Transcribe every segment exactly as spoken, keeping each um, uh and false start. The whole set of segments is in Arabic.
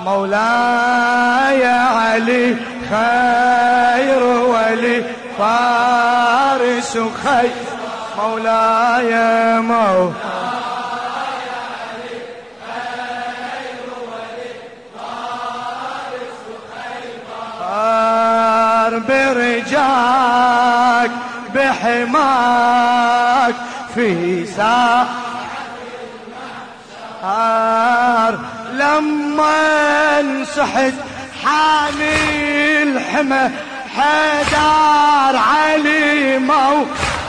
مولاي علي خير ولي فارس خير مولاي مولاي علي خير ولي فارس خير برجاك بحماك في ساحة المحشر لما انسحت حامي الحمى حدار علي مو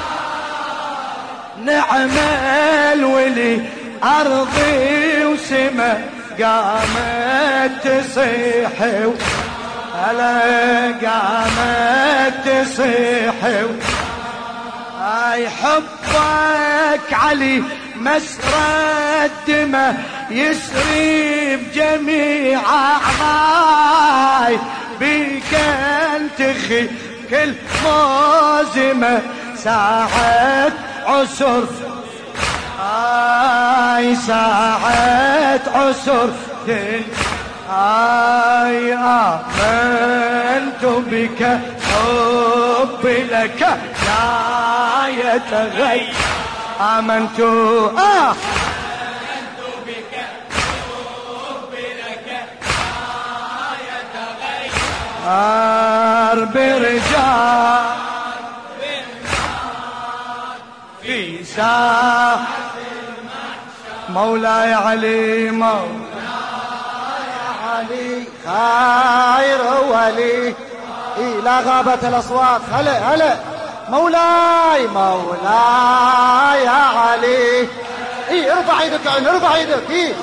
نعم الولي أرضي وسما قامت تصيح هلا قامت تصيح اي حبك علي مسرى الدمى يسري بجميع أعضاي بيك انتخي كل موزمة ساعة عسر اي ساعة عسر دين اي آمنت بك حبي لك لا يتغير آمنت آه آمنت بك حبي لك لا يتغير برجال في ساحة المحشر مولاي علي مولاي علي خير ولي إلى غابة الأصوات هلا هلا مولاي مولاي علي إيه ارفع ايدك عين ارفع ايدك إيه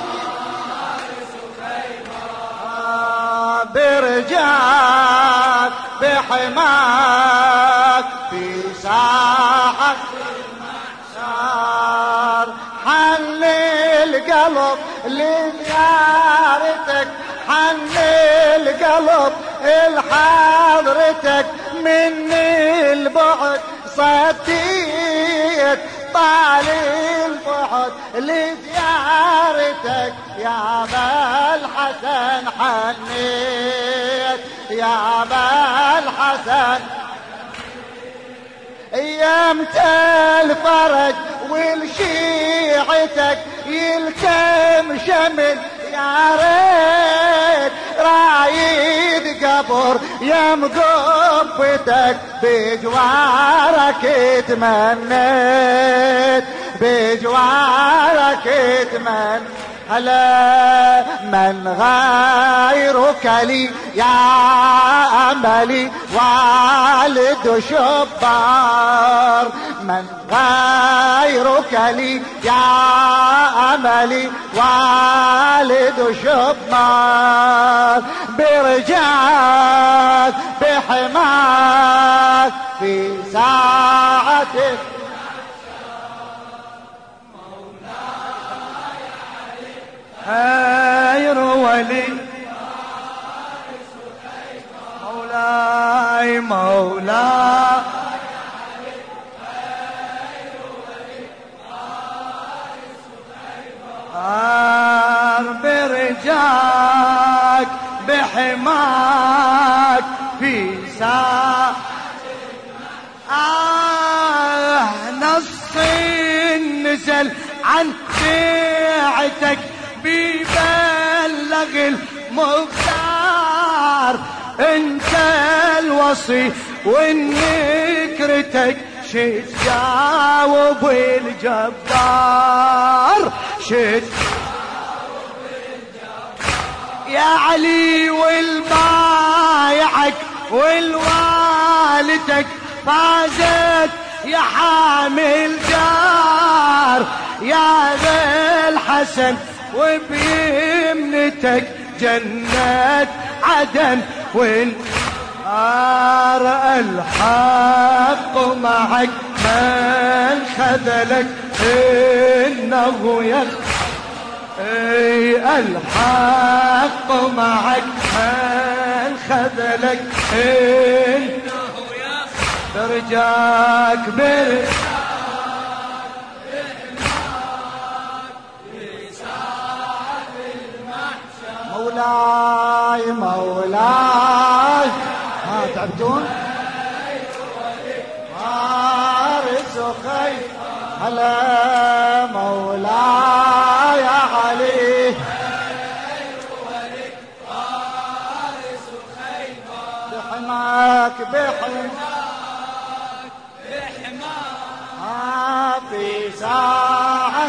برجاك بحماك في ساحة المحشر حن القلب لزيارتك حن القلب لحضرتك من البعد صديت طال البعد لزيارتك يا ابا الحسن حنيت يا ابا الحسن ايامت الفرج ولشيعتك يلتم شمل يا ريت رايد قبر يا مقبتك بجوارك تمنيت بجوارك تمنيت هلا من غيرك لي يا أملي والد شبار من غيرك لي يا أملي والد شبار برجاك بحماك في ساعتك خير ولي مولاي مولاي برجاك بحماك في ساعة آه نص نزل عن بيعتك بيبلغ المختار انت الوصي ونكرتك شد جاوب الجبار شد يا علي والبايعك والوالدك فازت يا حامل جار يا ذا الحسن وبيمنتك جنة عدن والنار الحق معك من خذلك إنه يخ اي الحق معك من خذلك إنه يخ برجاك برجاك مولاي مولاي ها تعبتون فارس خير هلا مولاي يا علي بحماك بحماك بحماك في ساعة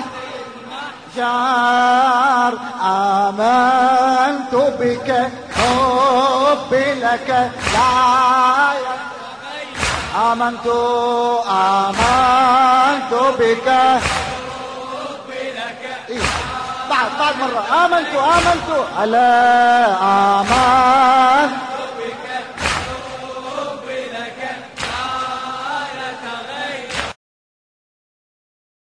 جار آمنت بك حبي لك لا آمنت آمنت بك حبي لك إيه؟ بعد بعد مرة آمنت آمنت ألا آمنت